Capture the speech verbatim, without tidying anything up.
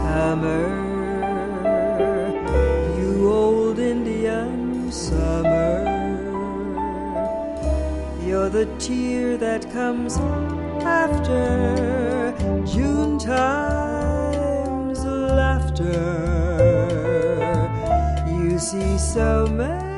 Summer, you old Indian summer, you're the tear that comes after June time's laughter. You see so many